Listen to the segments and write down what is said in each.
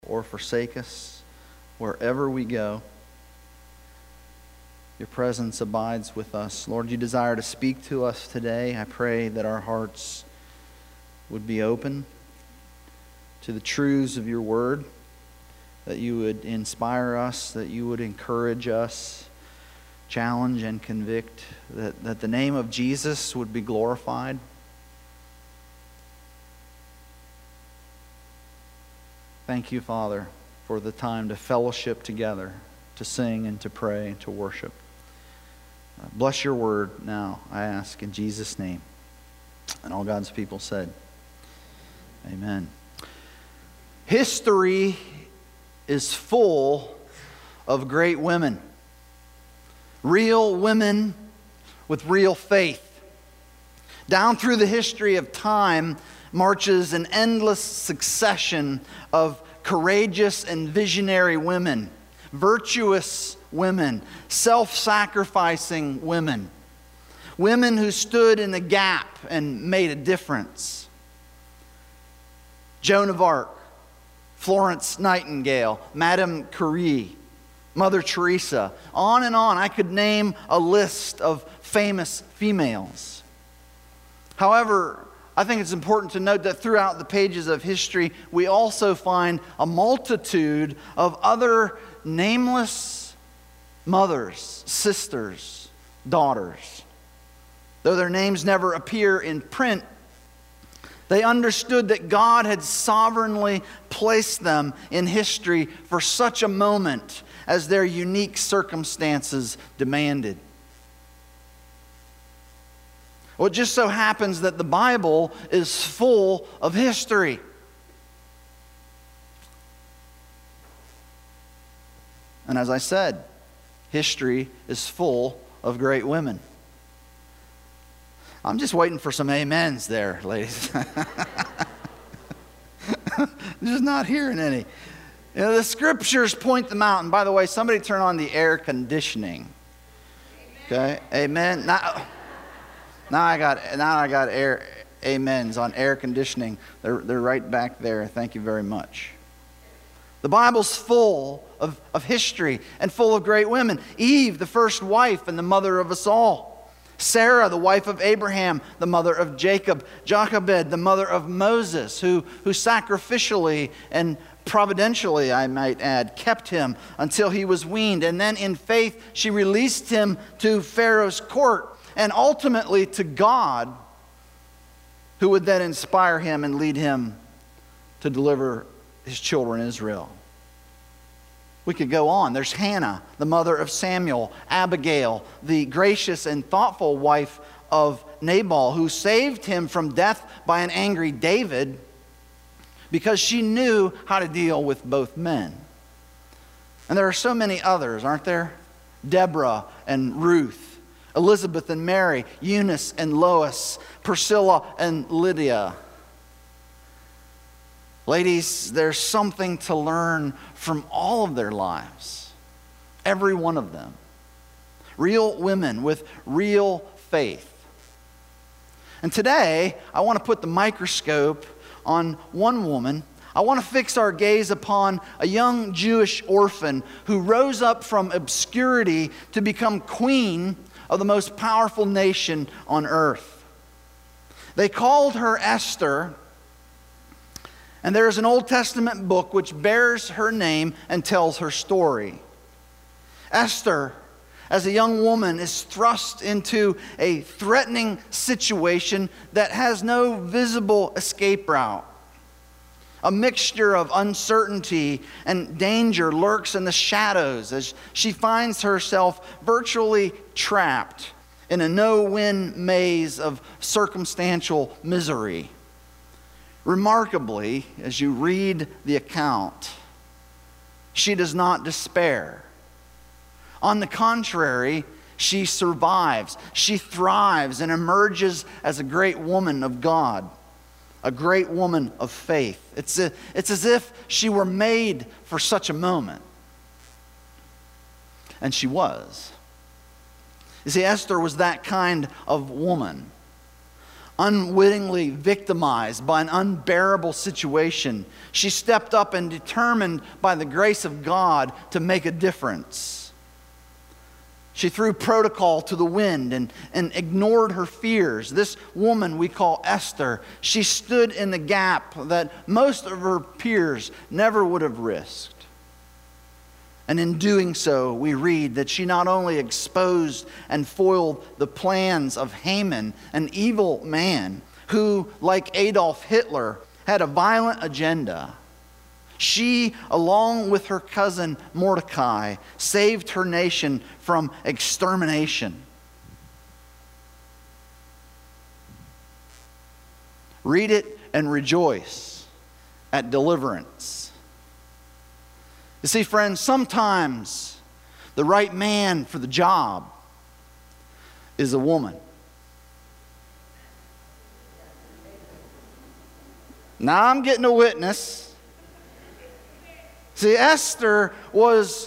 or forsake us. Wherever we go, your presence abides with us. Lord, you desire to speak to us today. I pray that our hearts would be open to the truths of your word, that you would inspire us, that you would encourage us, challenge and convict, that the name of Jesus would be glorified. Thank you, Father, for the time to fellowship together, to sing and to pray and to worship. Bless your word now, I ask in Jesus' name. And all God's people said, amen. History is full of great women. Real women with real faith. Down through the history of time marches an endless succession of courageous and visionary women, virtuous women, self-sacrificing women, women who stood in the gap and made a difference. Joan of Arc, Florence Nightingale, Madame Curie, Mother Teresa, on and on. I could name a list of famous females. However, I think it's important to note that throughout the pages of history, we also find a multitude of other nameless mothers, sisters, daughters. Though their names never appear in print, they understood that God had sovereignly placed them in history for such a moment as their unique circumstances demanded. Well, it just so happens that the Bible is full of history. And as I said, history is full of great women. I'm just waiting for some amens there, ladies. Just not hearing any. You know, the scriptures point them out. And by the way, somebody turn on the air conditioning. Okay, amen. Now I got air amens on air conditioning. They're right back there. Thank you very much. The Bible's full of history and full of great women. Eve, the first wife and the mother of us all. Sarah, the wife of Abraham, the mother of Jacob. Jochebed, the mother of Moses, who sacrificially and providentially, I might add, kept him until he was weaned. And then in faith, she released him to Pharaoh's court and ultimately to God, who would then inspire him and lead him to deliver his children Israel. We could go on. There's Hannah, the mother of Samuel. Abigail, the gracious and thoughtful wife of Nabal, who saved him from death by an angry David because she knew how to deal with both men. And there are so many others, aren't there? Deborah and Ruth, Elizabeth and Mary, Eunice and Lois, Priscilla and Lydia. Ladies, there's something to learn from all of their lives. Every one of them. Real women with real faith. And today, I want to put the microscope on one woman. I want to fix our gaze upon a young Jewish orphan who rose up from obscurity to become queen of the most powerful nation on earth. They called her Esther. And there is an Old Testament book which bears her name and tells her story. Esther, as a young woman, is thrust into a threatening situation that has no visible escape route. A mixture of uncertainty and danger lurks in the shadows as she finds herself virtually trapped in a no-win maze of circumstantial misery. Remarkably, as you read the account, she does not despair. On the contrary, she survives, she thrives, and emerges as a great woman of God, a great woman of faith. It's as if she were made for such a moment. And she was. You see, Esther was that kind of woman. unwittingly victimized by an unbearable situation, she stepped up and determined by the grace of God to make a difference. She threw protocol to the wind and ignored her fears. This woman we call Esther, she stood in the gap that most of her peers never would have risked. And in doing so, we read that she not only exposed and foiled the plans of Haman, an evil man who, like Adolf Hitler, had a violent agenda. She, along with her cousin Mordecai, saved her nation from extermination. Read it and rejoice at deliverance. You see, friends, sometimes the right man for the job is a woman. Now I'm getting a witness. See, Esther was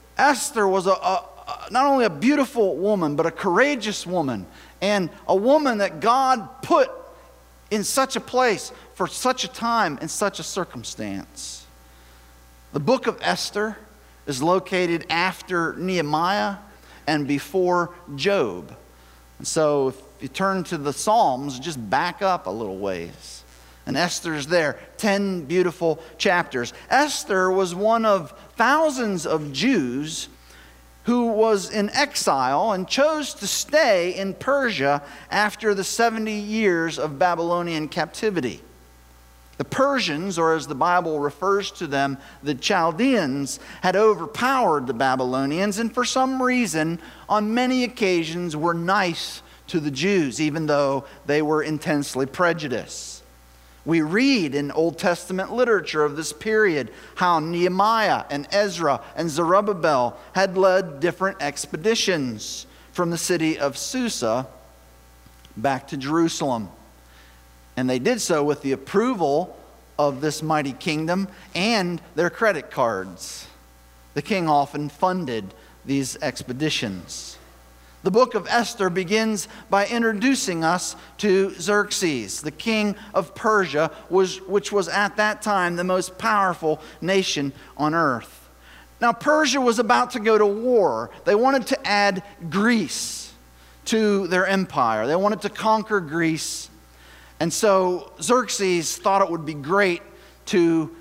not only a beautiful woman, but a courageous woman, and a woman that God put in such a place for such a time and such a circumstance. The book of Esther is located after Nehemiah and before Job. And so if you turn to the Psalms, just back up a little ways. And Esther's there, 10 beautiful chapters. Esther was one of thousands of Jews who was in exile and chose to stay in Persia after the 70 years of Babylonian captivity. The Persians, or as the Bible refers to them, the Chaldeans, had overpowered the Babylonians and for some reason, on many occasions, were nice to the Jews, even though they were intensely prejudiced. We read in Old Testament literature of this period how Nehemiah and Ezra and Zerubbabel had led different expeditions from the city of Susa back to Jerusalem. And they did so with the approval of this mighty kingdom and their credit cards. The king often funded these expeditions. The book of Esther begins by introducing us to Xerxes, the king of Persia, which was at that time the most powerful nation on earth. Now, Persia was about to go to war. They wanted to add Greece to their empire. They wanted to conquer Greece. And so Xerxes thought it would be great to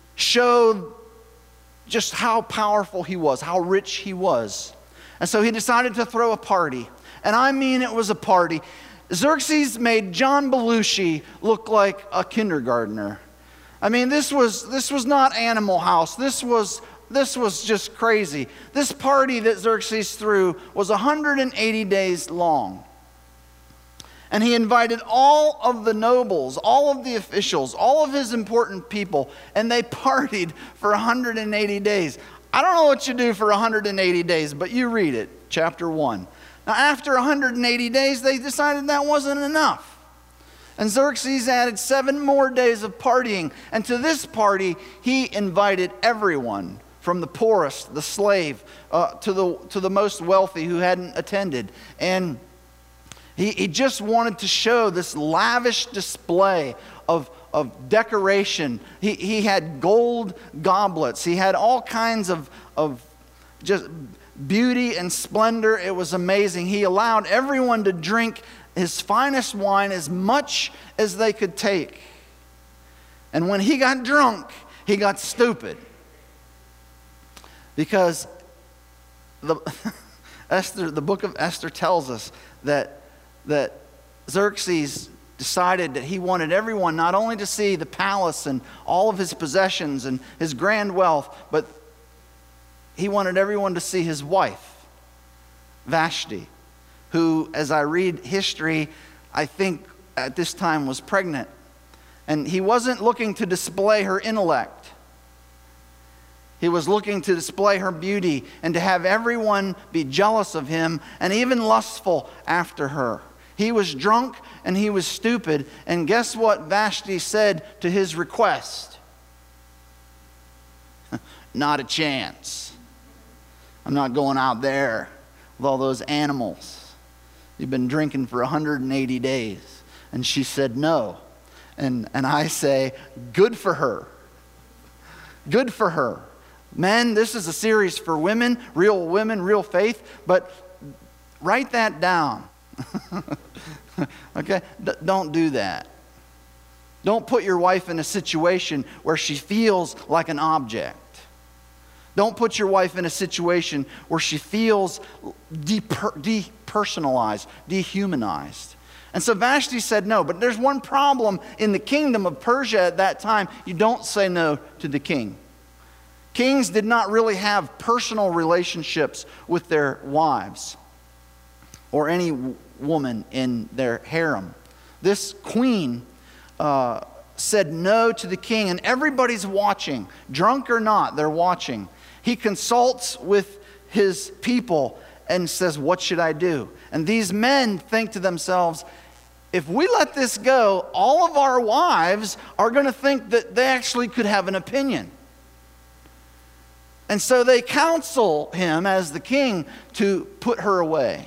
show just how powerful he was, how rich he was. And so he decided to throw a party. And I mean, it was a party. Xerxes made John Belushi look like a kindergartner. I mean, this was not Animal House. This was just crazy. This party that Xerxes threw was 180 days long. And he invited all of the nobles, all of the officials, all of his important people, and they partied for 180 days. I don't know what you do for 180 days, but you read it, chapter 1. Now, after 180 days, they decided that wasn't enough. And Xerxes added 7 more days of partying. And to this party, he invited everyone, from the poorest, the slave, to the most wealthy who hadn't attended. And he just wanted to show this lavish display of decoration. He had gold goblets. He had all kinds of just beauty and splendor. It was amazing. He allowed everyone to drink his finest wine as much as they could take. And when he got drunk, he got stupid. Because the book of Esther tells us that Xerxes decided that he wanted everyone not only to see the palace and all of his possessions and his grand wealth, but he wanted everyone to see his wife, Vashti, who, as I read history, I think at this time was pregnant. And he wasn't looking to display her intellect. He was looking to display her beauty and to have everyone be jealous of him and even lustful after her. He was drunk and he was stupid. And guess what Vashti said to his request? Not a chance. I'm not going out there with all those animals. You've been drinking for 180 days. And she said no. And I say, good for her. Good for her. Men, this is a series for women, real faith, but write that down. Okay? Don't do that. Don't put your wife in a situation where she feels like an object. Don't put your wife in a situation where she feels depersonalized, dehumanized. And so Vashti said no. But there's one problem in the kingdom of Persia at that time. You don't say no to the king. Kings did not really have personal relationships with their wives or any woman in their harem. This queen said no to the king, and everybody's watching. Drunk or not, they're watching. He consults with his people and says, what should I do? And these men think to themselves, if we let this go, all of our wives are going to think that they actually could have an opinion. And so they counsel him as the king to put her away.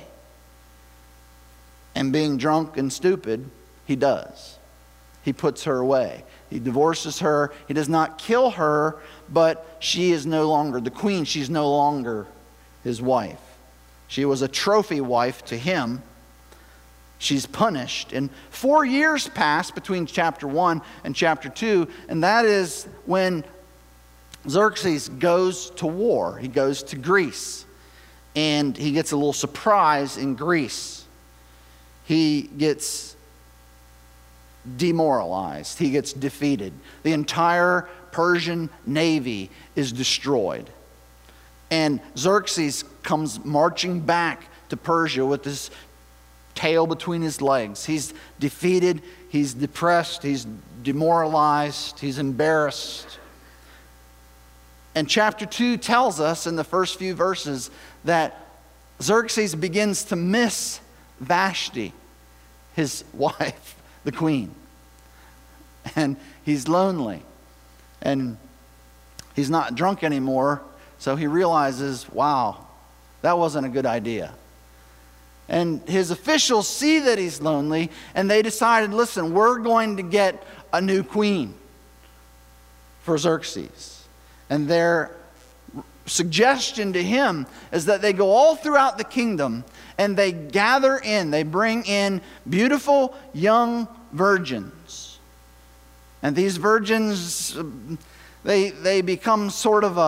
And being drunk and stupid, he does. He puts her away. He divorces her. He does not kill her, but she is no longer the queen. She's no longer his wife. She was a trophy wife to him. She's punished. And 4 years pass between chapter 1 and chapter 2, and that is when Xerxes goes to war. He goes to Greece, and he gets a little surprise in Greece. He gets demoralized. He gets defeated. The entire Persian navy is destroyed. And Xerxes comes marching back to Persia with his tail between his legs. He's defeated, he's depressed, he's demoralized, he's embarrassed. And chapter 2 tells us in the first few verses that Xerxes begins to miss Vashti, his wife, the queen. And he's lonely. And he's not drunk anymore, so he realizes, wow, that wasn't a good idea. And his officials see that he's lonely, and they decided, listen, we're going to get a new queen for Xerxes. And their suggestion to him is that they go all throughout the kingdom and they gather in, they bring in beautiful young virgins. And these virgins, they become sort of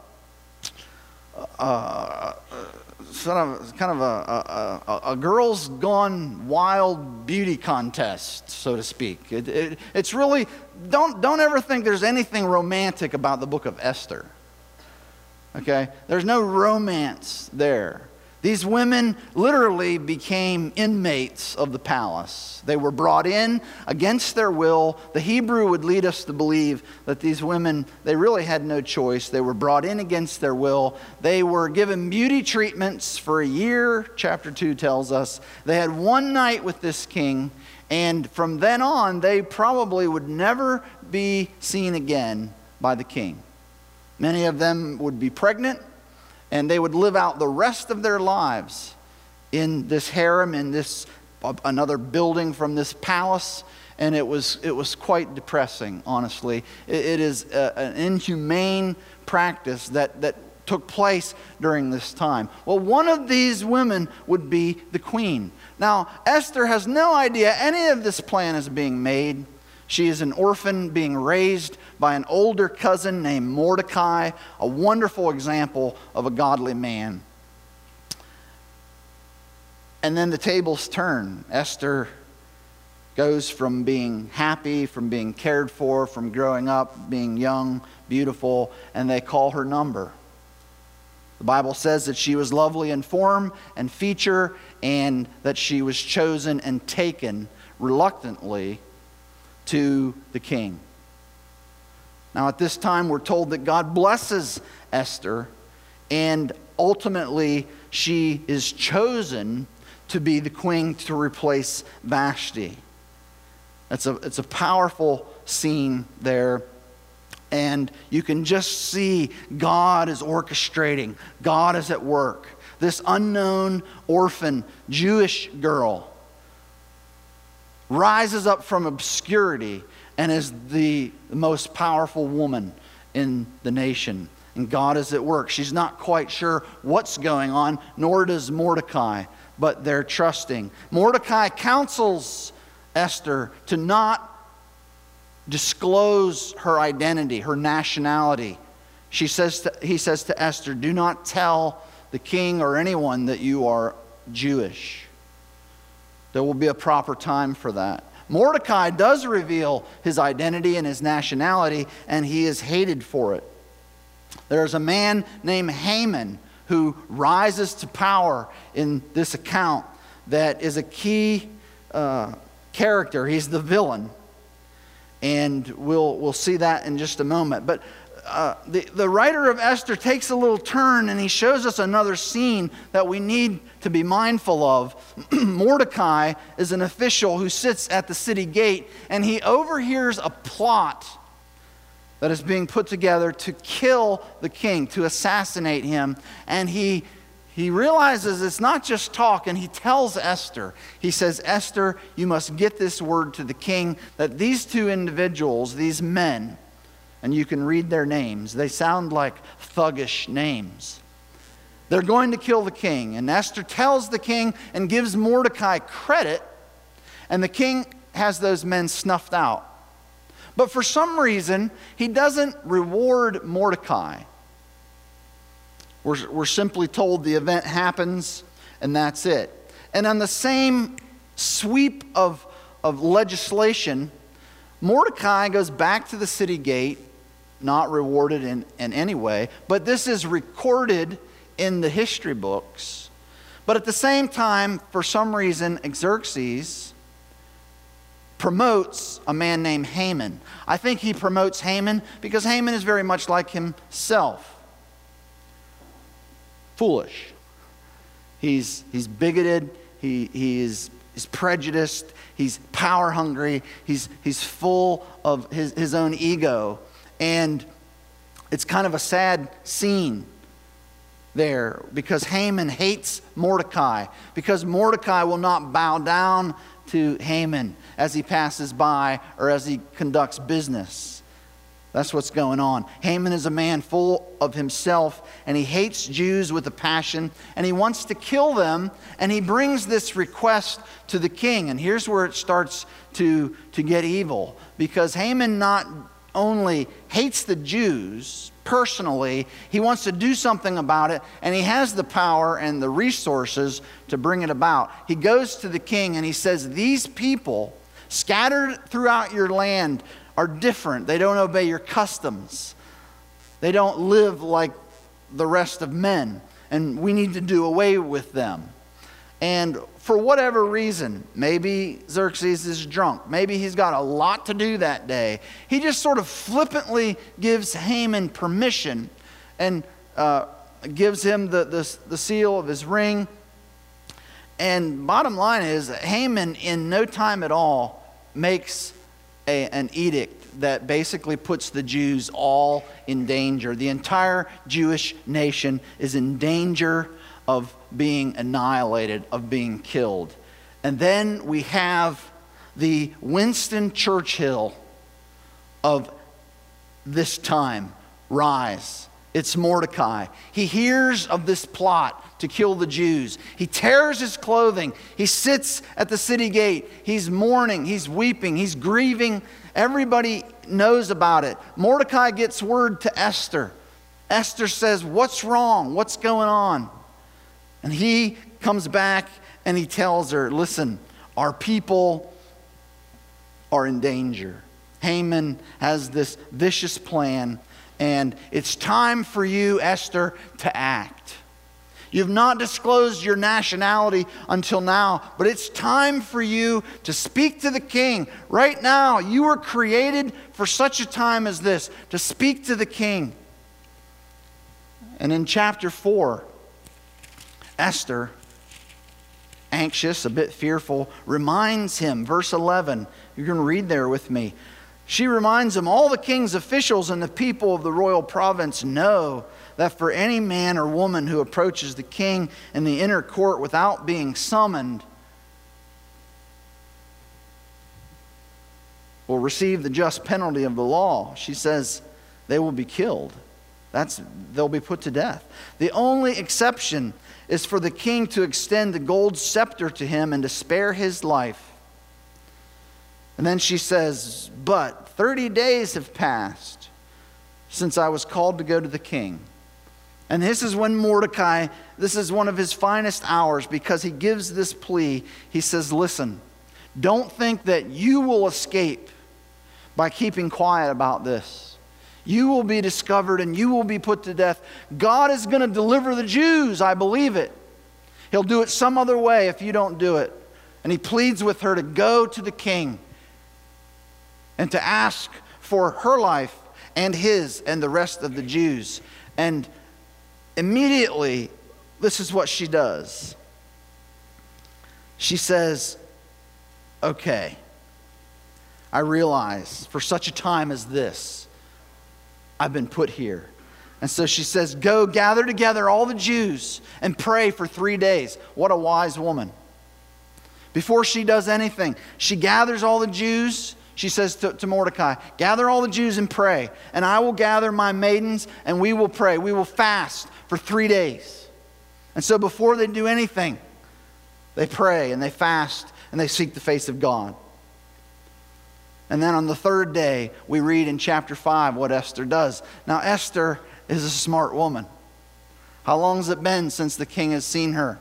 a girls gone wild beauty contest, so to speak. It's really, don't ever think there's anything romantic about the book of Esther. Okay? There's no romance there. These women literally became inmates of the palace. They were brought in against their will. The Hebrew would lead us to believe that these women, they really had no choice. They were brought in against their will. They were given beauty treatments for a year, chapter 2 tells us. They had one night with this king, and from then on, they probably would never be seen again by the king. Many of them would be pregnant, and they would live out the rest of their lives in this harem, in this another building from this palace. And it was quite depressing, honestly. It is an inhumane practice that took place during this time. Well, one of these women would be the queen. Now, Esther has no idea any of this plan is being made. She is an orphan being raised by an older cousin named Mordecai, a wonderful example of a godly man. And then the tables turn. Esther goes from being happy, from being cared for, from growing up, being young, beautiful, and they call her number. The Bible says that she was lovely in form and feature, and that she was chosen and taken reluctantly to the king. Now at this time we're told that God blesses Esther, and ultimately she is chosen to be the queen to replace Vashti. It's a powerful scene there, and you can just see God is orchestrating. God is at work. This unknown orphan Jewish girl rises up from obscurity and is the most powerful woman in the nation. And God is at work. She's not quite sure what's going on, nor does Mordecai, but they're trusting. Mordecai counsels Esther to not disclose her identity, her nationality. He says to Esther, do not tell the king or anyone that you are Jewish. There will be a proper time for that. Mordecai does reveal his identity and his nationality, and he is hated for it. There's a man named Haman who rises to power in this account that is a key character. He's the villain. And we'll see that in just a moment. But the writer of Esther takes a little turn, and he shows us another scene that we need to be mindful of. Mordecai is an official who sits at the city gate, and he overhears a plot that is being put together to kill the king, to assassinate him. And he realizes it's not just talk, and he tells Esther. He says, Esther, you must get this word to the king that these two individuals, these men, and you can read their names, they sound like thuggish names. They're going to kill the king. And Esther tells the king and gives Mordecai credit, and the king has those men snuffed out. But for some reason, he doesn't reward Mordecai. We're simply told the event happens, and that's it. And on the same sweep of legislation, Mordecai goes back to the city gate, not rewarded in any way, but this is recorded in the history books. But at the same time, for some reason, Xerxes promotes a man named Haman. I think he promotes Haman because Haman is very much like himself. Foolish. He's bigoted. He's prejudiced. He's power hungry. He's full of his own ego. And it's kind of a sad scene there because Haman hates Mordecai, because Mordecai will not bow down to Haman as he passes by or as he conducts business. That's what's going on. Haman is a man full of himself, and he hates Jews with a passion, and he wants to kill them, and he brings this request to the king. And here's where it starts to get evil, because Haman not only hates the Jews personally, he wants to do something about it, and he has the power and the resources to bring it about. He goes to the king and he says, these people scattered throughout your land are different. They don't obey your customs. They don't live like the rest of men, and we need to do away with them. And for whatever reason, maybe Xerxes is drunk. Maybe he's got a lot to do that day. He just sort of flippantly gives Haman permission and gives him the seal of his ring. And bottom line is, Haman in no time at all makes an edict that basically puts the Jews all in danger. The entire Jewish nation is in danger of being annihilated, of being killed. And then we have the Winston Churchill of this time rise. It's Mordecai. He hears of this plot to kill the Jews. He tears his clothing. He sits at the city gate. He's mourning. He's weeping. He's grieving. Everybody knows about it. Mordecai gets word to Esther. Esther says, "What's wrong? What's going on?" And he comes back and he tells her, "Listen, our people are in danger. Haman has this vicious plan, and it's time for you, Esther, to act. You've not disclosed your nationality until now, but it's time for you to speak to the king. Right now, you were created for such a time as this, to speak to the king." And in chapter 4, Esther, anxious, a bit fearful, reminds him, verse 11, you're going to read there with me. She reminds him, "All the king's officials and the people of the royal province know that for any man or woman who approaches the king in the inner court without being summoned will receive the just penalty of the law. She says they will be killed. They'll be put to death. The only exception is for the king to extend the gold scepter to him and to spare his life. And then she says, but 30 days have passed since I was called to go to the king. And this is when Mordecai, this is one of his finest hours, because he gives this plea. He says, listen, don't think that you will escape by keeping quiet about this. You will be discovered and you will be put to death. God is going to deliver the Jews. I believe it. He'll do it some other way if you don't do it. And he pleads with her to go to the king and to ask for her life and his and the rest of the Jews. And immediately, this is what she does. She says, okay, I realize for such a time as this, I've been put here. And so she says, go gather together all the Jews and pray for 3 days. What a wise woman. Before she does anything, she gathers all the Jews. She says to Mordecai, gather all the Jews and pray. And I will gather my maidens and we will pray. We will fast for 3 days. And so before they do anything, they pray and they fast and they seek the face of God. And then on the third day, we read in chapter 5 what Esther does. Now, Esther is a smart woman. How long has it been since the king has seen her?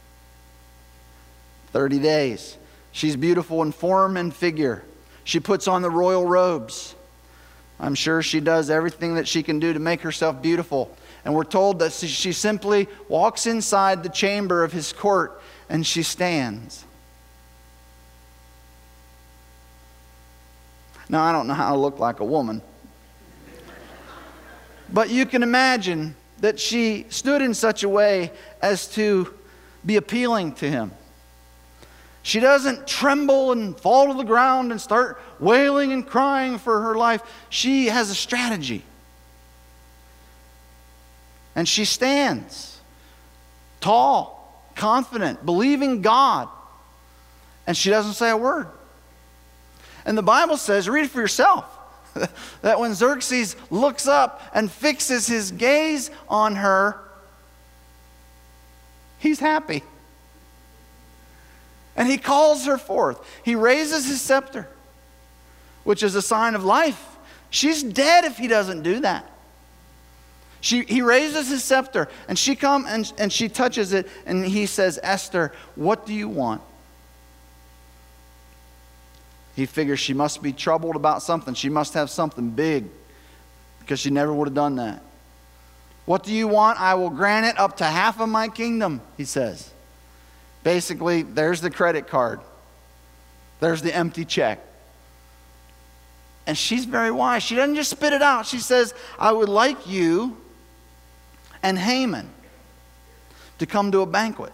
30 days. She's beautiful in form and figure. She puts on the royal robes. I'm sure she does everything that she can do to make herself beautiful. And we're told that she simply walks inside the chamber of his court and she stands. Now, I don't know how to look like a woman. But you can imagine that she stood in such a way as to be appealing to him. She doesn't tremble and fall to the ground and start wailing and crying for her life. She has a strategy. And she stands tall, confident, believing God. And she doesn't say a word. And the Bible says, read it for yourself, that when Xerxes looks up and fixes his gaze on her, he's happy. And he calls her forth. He raises his scepter, which is a sign of life. She's dead if he doesn't do that. He raises his scepter, and she comes and she touches it, and he says, Esther, what do you want? He figures she must be troubled about something. She must have something big, because she never would have done that. What do you want? I will grant it up to half of my kingdom, he says. Basically, there's the credit card. There's the empty check. And she's very wise. She doesn't just spit it out. She says, I would like you and Haman to come to a banquet.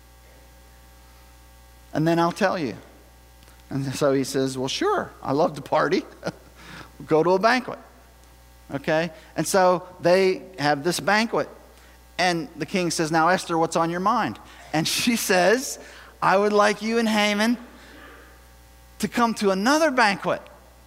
And then I'll tell you. And so he says, well, sure, I love to party. We'll go to a banquet. Okay? And so they have this banquet. And the king says, now, Esther, what's on your mind? And she says, I would like you and Haman to come to another banquet.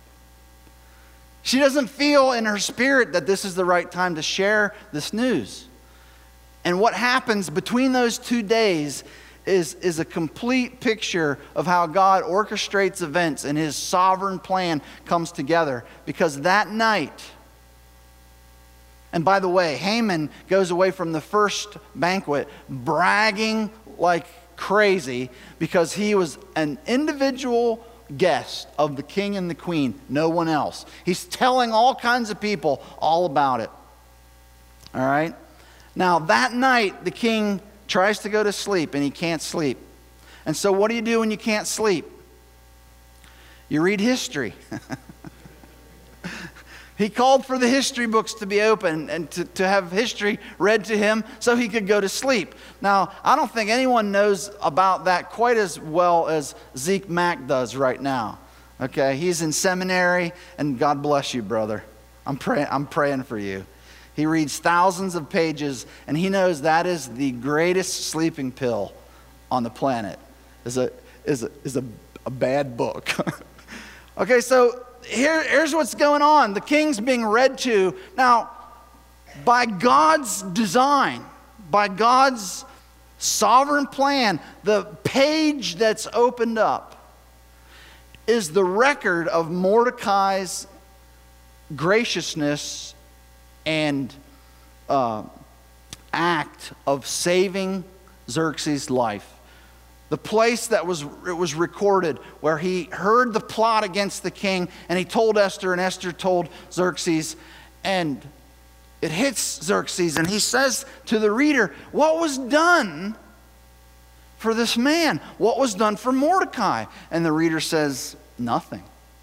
She doesn't feel in her spirit that this is the right time to share this news. And what happens between those 2 days is a complete picture of how God orchestrates events and his sovereign plan comes together. Because that night, and by the way, Haman goes away from the first banquet bragging like crazy because he was an individual guest of the king and the queen, no one else. He's telling all kinds of people all about it. All right? Now, that night, the king tries to go to sleep and he can't sleep. And so what do you do when you can't sleep? You read history. He called for the history books to be open and to have history read to him so he could go to sleep. Now, I don't think anyone knows about that quite as well as Zeke Mack does right now. Okay, he's in seminary, and God bless you, brother. I'm praying for you. He reads thousands of pages, and he knows that is the greatest sleeping pill on the planet. Is a bad book. Okay, so here's what's going on. The king's being read to. Now, by God's design, by God's sovereign plan, the page that's opened up is the record of Mordecai's graciousness and act of saving Xerxes' life. The place that it was recorded where he heard the plot against the king, and he told Esther, and Esther told Xerxes, and it hits Xerxes, and he says to the reader, what was done for this man? What was done for Mordecai? And the reader says, nothing.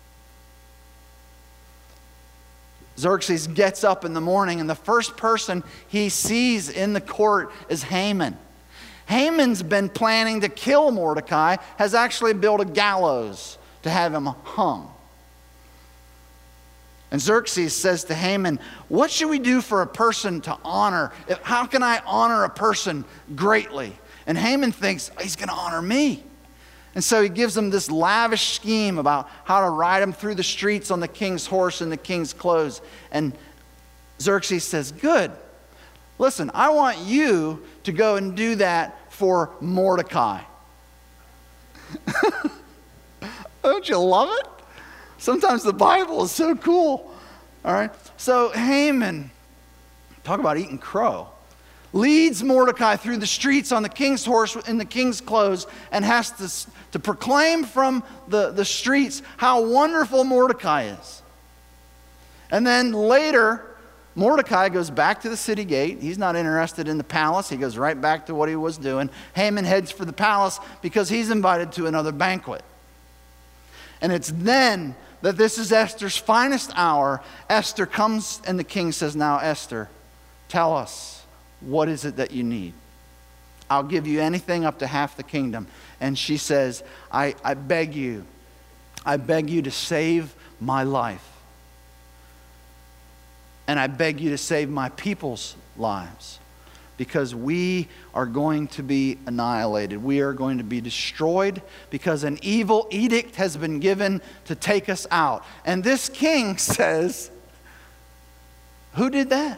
Xerxes gets up in the morning, and the first person he sees in the court is Haman. Haman's been planning to kill Mordecai, has actually built a gallows to have him hung. And Xerxes says to Haman, what should we do for a person to honor? How can I honor a person greatly? And Haman thinks, he's going to honor me. And so he gives him this lavish scheme about how to ride him through the streets on the king's horse in the king's clothes. And Xerxes says, good. Listen, I want you to go and do that for Mordecai. Don't you love it? Sometimes the Bible is so cool. All right. So Haman, talk about eating crow, leads Mordecai through the streets on the king's horse in the king's clothes, and has to proclaim from the streets how wonderful Mordecai is. And then later, Mordecai goes back to the city gate. He's not interested in the palace. He goes right back to what he was doing. Haman heads for the palace because he's invited to another banquet. And it's then that this is Esther's finest hour. Esther comes and the king says, now Esther, tell us, what is it that you need? I'll give you anything up to half the kingdom. And she says, I beg you to save my life. And I beg you to save my people's lives, because we are going to be annihilated. We are going to be destroyed because an evil edict has been given to take us out. And this king says, who did that?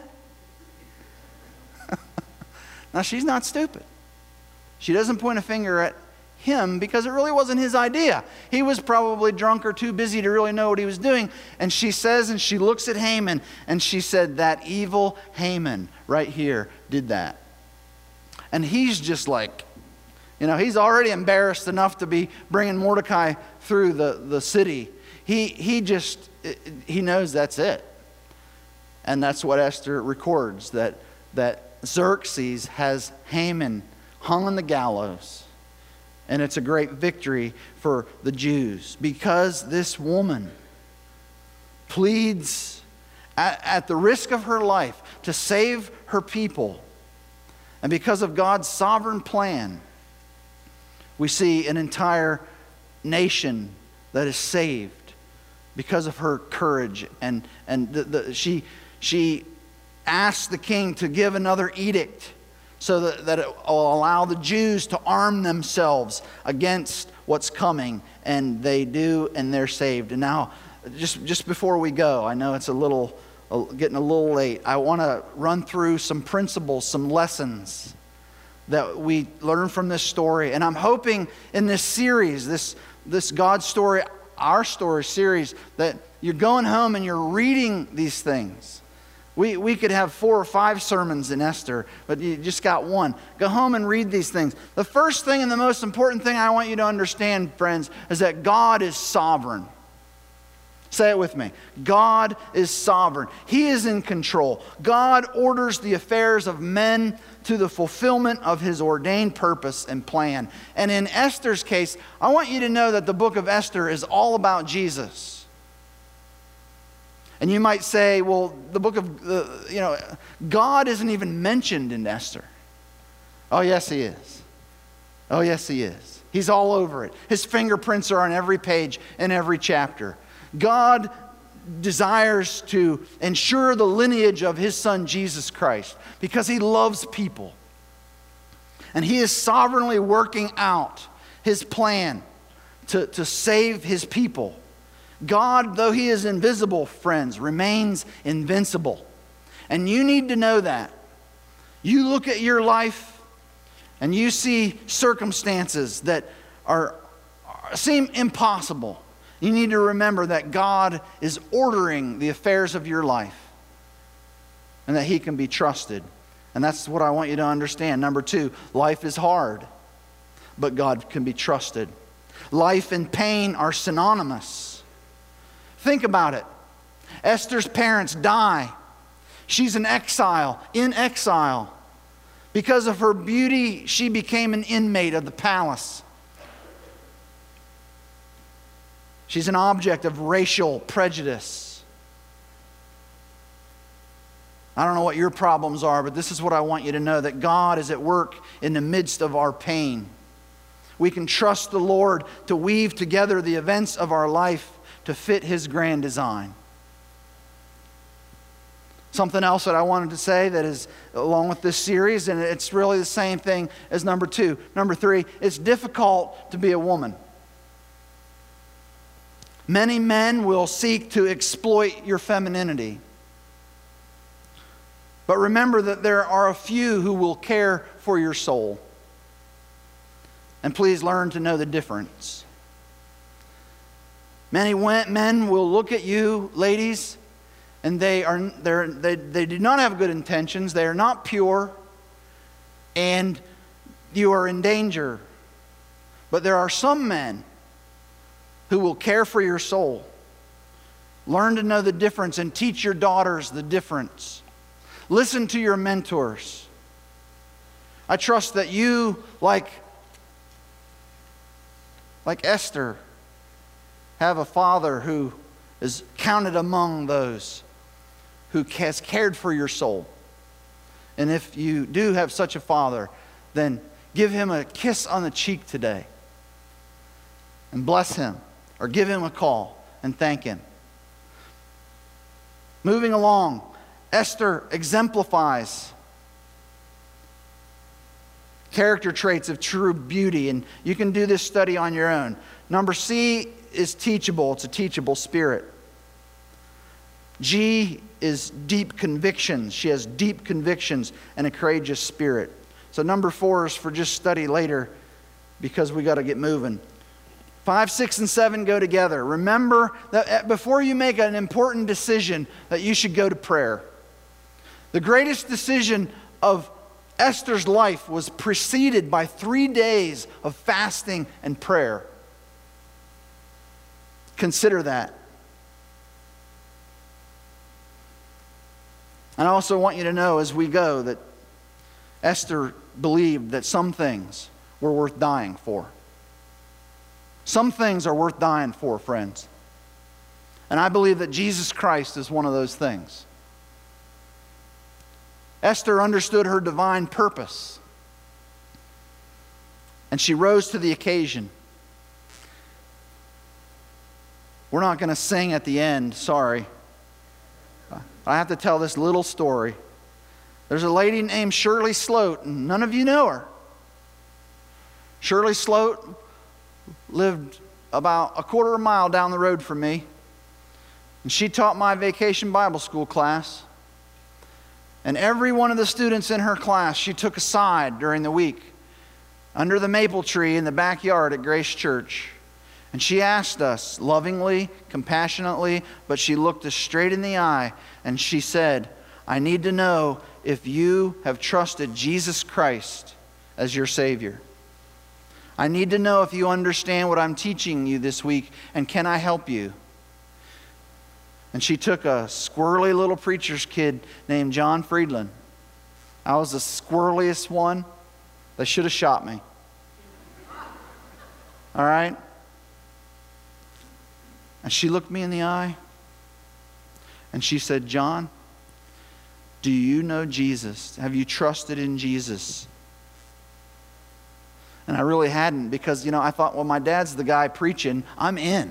Now, she's not stupid. She doesn't point a finger at him because it really wasn't his idea. He was probably drunk or too busy to really know what he was doing. And she says, and she looks at Haman, and she said, that evil Haman right here did that. And he's just like, he's already embarrassed enough to be bringing Mordecai through the city. He knows that's it. And that's what Esther records, that Xerxes has Haman hung on the gallows. And it's a great victory for the Jews because this woman pleads at the risk of her life to save her people. And because of God's sovereign plan, we see an entire nation that is saved because of her courage. And she asked the king to give another edict so that it will allow the Jews to arm themselves against what's coming. And they do, and they're saved. And now, just before we go, I know it's getting a little late. I want to run through some principles, some lessons that we learn from this story. And I'm hoping in this series, this God story, our story series, that you're going home and you're reading these things. We could have 4 or 5 sermons in Esther, but you just got one. Go home and read these things. The first thing and the most important thing I want you to understand, friends, is that God is sovereign. Say it with me. God is sovereign. He is in control. God orders the affairs of men to the fulfillment of His ordained purpose and plan. And in Esther's case, I want you to know that the book of Esther is all about Jesus. And you might say, well, the book of, God isn't even mentioned in Esther. Oh, yes, He is. Oh, yes, He is. He's all over it. His fingerprints are on every page and every chapter. God desires to ensure the lineage of His Son, Jesus Christ, because He loves people. And He is sovereignly working out His plan to save His people. God, though He is invisible, friends, remains invincible. And you need to know that. You look at your life and you see circumstances that seem impossible. You need to remember that God is ordering the affairs of your life and that He can be trusted. And that's what I want you to understand. Number 2, life is hard, but God can be trusted. Life and pain are synonymous. Think about it. Esther's parents die. She's in exile. Because of her beauty, she became an inmate of the palace. She's an object of racial prejudice. I don't know what your problems are, but this is what I want you to know, that God is at work in the midst of our pain. We can trust the Lord to weave together the events of our life to fit His grand design. Something else that I wanted to say that is along with this series, and it's really the same thing as number 2. Number 3, it's difficult to be a woman. Many men will seek to exploit your femininity. But remember that there are a few who will care for your soul. And please learn to know the difference. Many men will look at you, ladies, and they do not have good intentions. They are not pure, and you are in danger. But there are some men who will care for your soul. Learn to know the difference and teach your daughters the difference. Listen to your mentors. I trust that you, like Esther, have a father who is counted among those who has cared for your soul. And if you do have such a father, then give him a kiss on the cheek today and bless him, or give him a call and thank him. Moving along, Esther exemplifies character traits of true beauty, and you can do this study on your own. Number C is teachable. It's a teachable spirit. G is deep convictions. She has deep convictions and a courageous spirit. So number 4 is for just study later because we got to get moving. 5, 6, and 7 go together. Remember that before you make an important decision that you should go to prayer. The greatest decision of Esther's life was preceded by 3 days of fasting and prayer. Consider that. And I also want you to know as we go that Esther believed that some things were worth dying for. Some things are worth dying for, friends. And I believe that Jesus Christ is one of those things. Esther understood her divine purpose, and she rose to the occasion. We're not going to sing at the end, sorry. I have to tell this little story. There's a lady named Shirley Sloat, and none of you know her. Shirley Sloat lived about a quarter of a mile down the road from me, and she taught my vacation Bible school class. And every one of the students in her class, she took aside during the week under the maple tree in the backyard at Grace Church. And she asked us lovingly, compassionately, but she looked us straight in the eye and she said, I need to know if you have trusted Jesus Christ as your Savior. I need to know if you understand what I'm teaching you this week, and can I help you? And she took a squirrely little preacher's kid named John Friedland. I was the squirreliest one. They should have shot me. All right? And she looked me in the eye and she said, John, do you know Jesus? Have you trusted in Jesus? And I really hadn't because, I thought, well, my dad's the guy preaching. I'm in.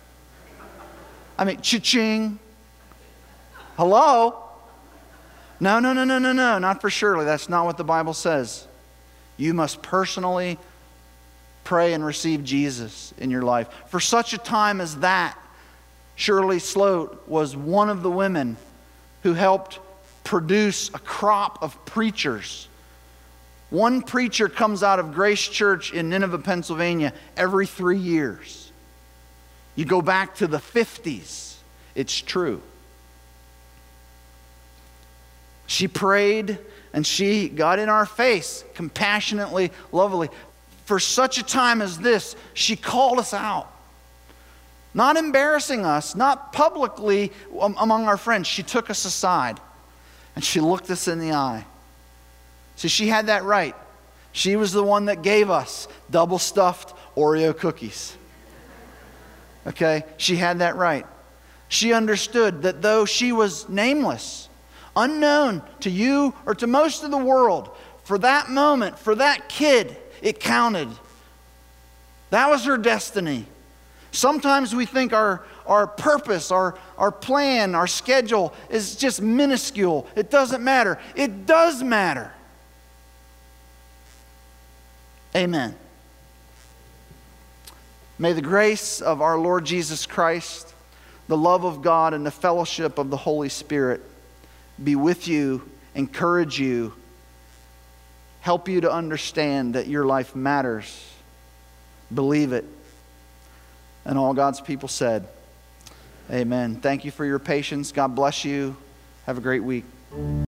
I mean, cha-ching. Hello? No, not for Shirley. That's not what the Bible says. You must personally pray and receive Jesus in your life. For such a time as that, Shirley Sloat was one of the women who helped produce a crop of preachers. One preacher comes out of Grace Church in Nineveh, Pennsylvania every 3 years. You go back to the 50s, it's true. She prayed and she got in our face compassionately, lovingly. For such a time as this, she called us out. Not embarrassing us, not publicly among our friends. She took us aside and she looked us in the eye. See, she had that right. She was the one that gave us double stuffed Oreo cookies. Okay? She had that right. She understood that though she was nameless, unknown to you or to most of the world, for that moment, for that kid, it counted. That was her destiny. Sometimes we think our purpose, our plan, our schedule is just minuscule. It doesn't matter. It does matter. Amen. May the grace of our Lord Jesus Christ, the love of God, and the fellowship of the Holy Spirit be with you, encourage you, help you to understand that your life matters. Believe it. And all God's people said, amen. Thank you for your patience. God bless you. Have a great week.